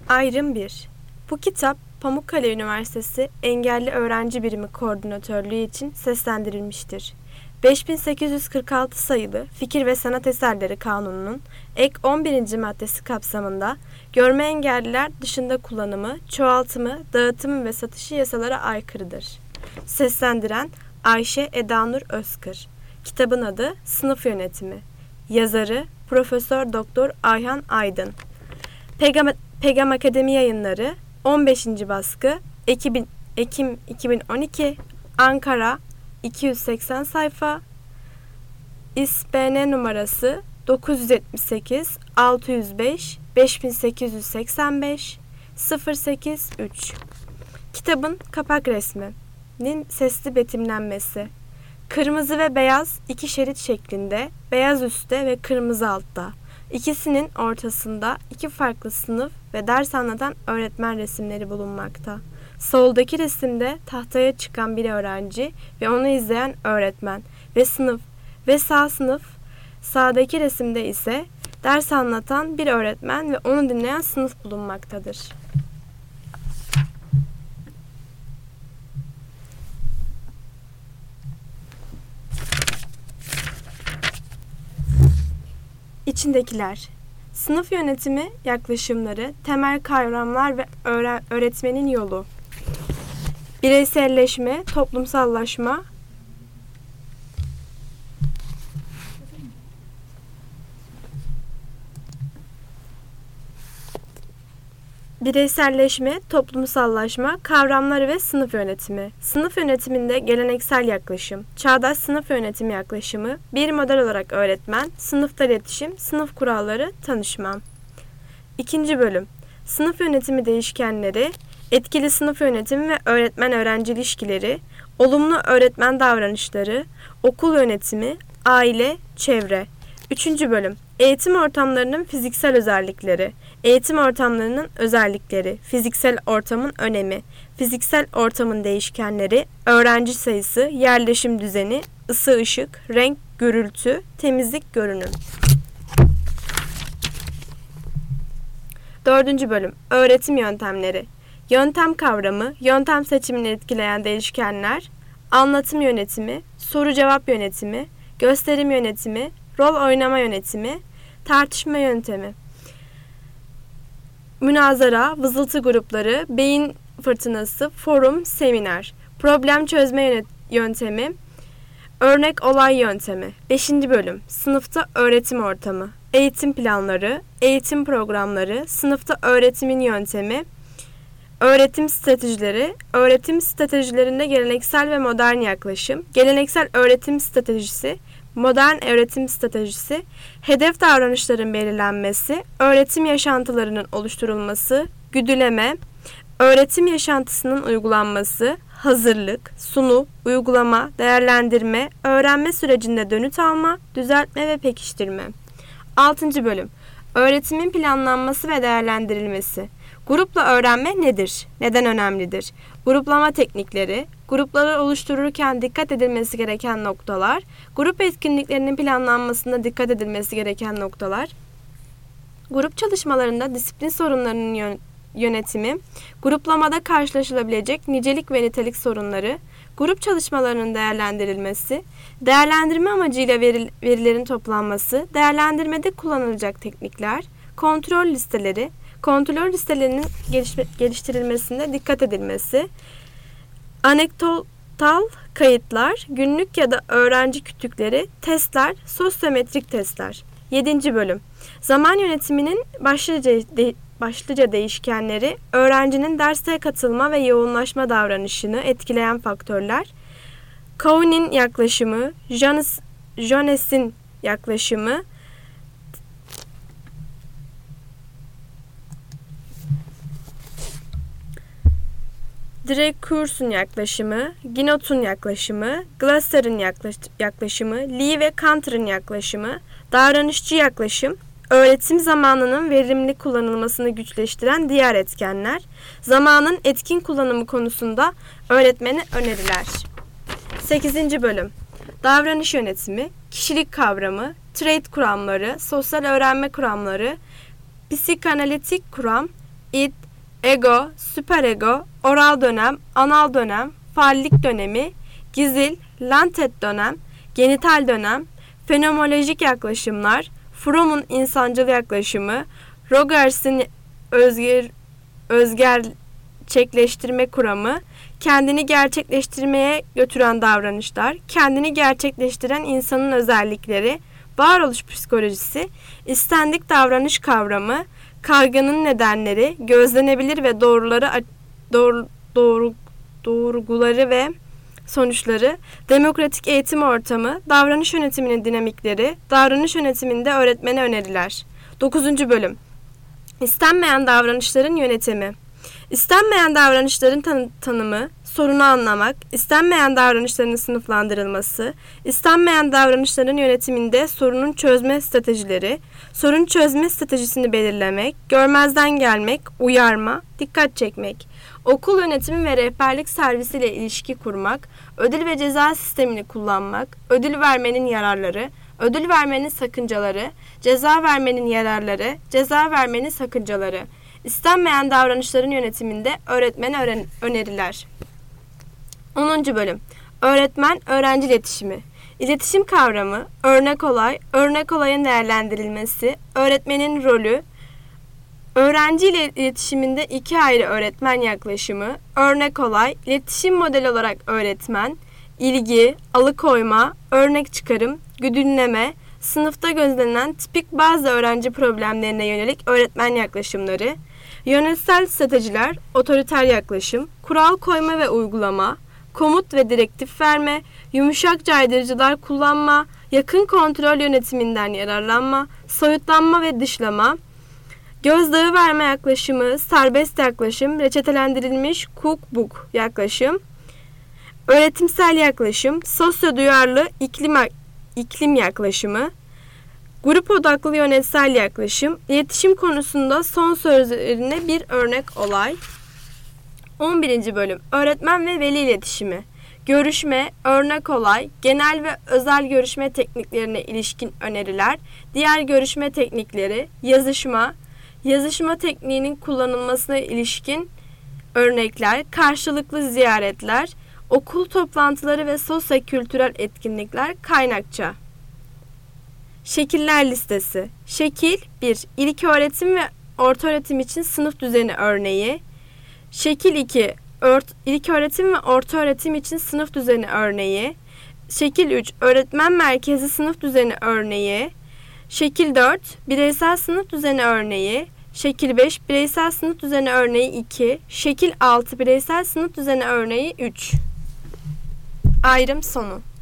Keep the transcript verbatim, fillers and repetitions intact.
Ayrım bir. Bu kitap Pamukkale Üniversitesi Engelli Öğrenci Birimi Koordinatörlüğü için seslendirilmiştir. beş bin sekiz yüz kırk altı sayılı Fikir ve Sanat Eserleri Kanunu'nun ek on birinci maddesi kapsamında görme engelliler dışında kullanımı, çoğaltımı, dağıtımı ve satışı yasalara aykırıdır. Seslendiren Ayşe Edanur Özkır. Kitabın adı Sınıf Yönetimi. Yazarı Profesör Doktor Ayhan Aydın. Pegam, Pegam Akademi Yayınları on beşinci baskı Ekim, Ekim iki bin on iki Ankara iki yüz seksen sayfa. İ S B N numarası dokuz yüz yetmiş sekiz altı yüz beş beş bin sekiz yüz seksen beş sıfır sekiz üç. Kitabın kapak resminin sesli betimlenmesi. Kırmızı ve beyaz iki şerit şeklinde, beyaz üstte ve kırmızı altta. İkisinin ortasında iki farklı sınıf ve ders anlatan öğretmen resimleri bulunmakta. Soldaki resimde tahtaya çıkan bir öğrenci ve onu izleyen öğretmen ve sınıf ve sağ sınıf, sağdaki resimde ise ders anlatan bir öğretmen ve onu dinleyen sınıf bulunmaktadır. İçindekiler: sınıf yönetimi yaklaşımları, temel kavramlar ve öğretmenin yolu. Bireyselleşme, toplumsallaşma, Bireyselleşme, toplumsallaşma, kavramları ve sınıf yönetimi. Sınıf yönetiminde geleneksel yaklaşım, çağdaş sınıf yönetimi yaklaşımı, bir model olarak öğretmen, sınıfta iletişim, sınıf kuralları, tanışma. İkinci bölüm. Sınıf yönetimi değişkenleri, etkili sınıf yönetimi ve öğretmen-öğrenci ilişkileri, olumlu öğretmen davranışları, okul yönetimi, aile, çevre. Üçüncü bölüm. Eğitim ortamlarının fiziksel özellikleri, eğitim ortamlarının özellikleri, fiziksel ortamın önemi, fiziksel ortamın değişkenleri, öğrenci sayısı, yerleşim düzeni, ısı ışık, renk, gürültü, temizlik, görünüm. Dördüncü bölüm. Öğretim yöntemleri. Yöntem kavramı, yöntem seçimini etkileyen değişkenler, anlatım yönetimi, soru cevap yönetimi, gösterim yönetimi, rol oynama yönetimi, tartışma yöntemi. Münazara, vızıltı grupları, beyin fırtınası, forum, seminer, problem çözme yöntemi, örnek olay yöntemi. Beşinci bölüm. Sınıfta öğretim ortamı, eğitim planları, eğitim programları, sınıfta öğretimin yöntemi, öğretim stratejileri, öğretim stratejilerinde geleneksel ve modern yaklaşım, geleneksel öğretim stratejisi, modern öğretim stratejisi, hedef davranışların belirlenmesi, öğretim yaşantılarının oluşturulması, güdüleme, öğretim yaşantısının uygulanması, hazırlık, sunum, uygulama, değerlendirme, öğrenme sürecinde dönüt alma, düzeltme ve pekiştirme. Altıncı bölüm. Öğretimin planlanması ve değerlendirilmesi. Grupla öğrenme nedir? Neden önemlidir? Gruplama teknikleri, grupları oluştururken dikkat edilmesi gereken noktalar, grup etkinliklerinin planlanmasında dikkat edilmesi gereken noktalar, grup çalışmalarında disiplin sorunlarının yönetimi, gruplamada karşılaşılabilecek nicelik ve nitelik sorunları, grup çalışmalarının değerlendirilmesi, değerlendirme amacıyla verilerin toplanması, değerlendirmede kullanılacak teknikler, kontrol listeleri, kontrol listelerinin geliştirilmesinde dikkat edilmesi, anekdotal kayıtlar, günlük ya da öğrenci kütükleri, testler, sosyometrik testler. Yedinci bölüm. Zaman yönetiminin başlıca, de, başlıca değişkenleri, öğrencinin derste katılma ve yoğunlaşma davranışını etkileyen faktörler, Cohen'in yaklaşımı, Jones, Jones'in yaklaşımı, Dreyfuss'un yaklaşımı, Ginot'un yaklaşımı, Glasser'ın yaklaş- yaklaşımı, Lee ve Cantor'ın yaklaşımı, davranışçı yaklaşım, öğretim zamanının verimli kullanılmasını güçleştiren diğer etkenler, zamanın etkin kullanımı konusunda öğretmene öneriler. sekizinci bölüm. Davranış yönetimi, kişilik kavramı, trait kuramları, sosyal öğrenme kuramları, psikanalitik kuram, id, ego, süperego, oral dönem, anal dönem, fallik dönemi, gizil, lantet dönem, genital dönem, fenomenolojik yaklaşımlar, Fromm'un insancıl yaklaşımı, Rogers'in özger, özgerçekleştirme kuramı, kendini gerçekleştirmeye götüren davranışlar, kendini gerçekleştiren insanın özellikleri, varoluş psikolojisi, istendik davranış kavramı, kaygının nedenleri, gözlenebilir ve doğruları doğru, doğru, doğruguları ve sonuçları, demokratik eğitim ortamı, davranış yönetiminin dinamikleri, davranış yönetiminde öğretmene öneriler. dokuzuncu bölüm. İstenmeyen davranışların yönetimi. İstenmeyen davranışların tan- tanımı, sorunu anlamak, istenmeyen davranışların sınıflandırılması, istenmeyen davranışların yönetiminde sorunun çözme stratejileri, sorun çözme stratejisini belirlemek, görmezden gelmek, uyarma, dikkat çekmek, okul yönetimi ve rehberlik servisiyle ilişki kurmak, ödül ve ceza sistemini kullanmak, ödül vermenin yararları, ödül vermenin sakıncaları, ceza vermenin yararları, ceza vermenin sakıncaları, İstenmeyen davranışların yönetiminde öğretmene öğren- öneriler. onuncu bölüm. Öğretmen-öğrenci iletişimi. İletişim kavramı, örnek olay, örnek olayın değerlendirilmesi, öğretmenin rolü, öğrenci ile iletişiminde iki ayrı öğretmen yaklaşımı, örnek olay, iletişim modeli olarak öğretmen, ilgi, alıkoyma, örnek çıkarım, güdünleme, sınıfta gözlenen tipik bazı öğrenci problemlerine yönelik öğretmen yaklaşımları, yönetsel stratejiler, otoriter yaklaşım, kural koyma ve uygulama, komut ve direktif verme, yumuşak caydırıcılar kullanma, yakın kontrol yönetiminden yararlanma, soyutlanma ve dışlama, gözdağı verme yaklaşımı, serbest yaklaşım, reçetelendirilmiş cookbook yaklaşım, öğretimsel yaklaşım, sosyo duyarlı iklim, iklim yaklaşımı, grup odaklı yönetsel yaklaşım, iletişim konusunda son sözlerine bir örnek olay. on birinci bölüm. Öğretmen ve veli iletişimi. Görüşme, örnek olay, genel ve özel görüşme tekniklerine ilişkin öneriler, diğer görüşme teknikleri, yazışma, yazışma tekniğinin kullanılmasına ilişkin örnekler, karşılıklı ziyaretler, okul toplantıları ve sosyo-kültürel etkinlikler, kaynakça. Şekiller listesi. Şekil bir. İlköğretim ve ortaöğretim için sınıf düzeni örneği. Şekil iki. İlköğretim ve ortaöğretim için sınıf düzeni örneği. Şekil üç. Öğretmen merkezi sınıf düzeni örneği. Şekil dört. Bireysel sınıf düzeni örneği. Şekil beş. Bireysel sınıf düzeni örneği iki. Şekil altı. Bireysel sınıf düzeni örneği üç. Ayrım sonu.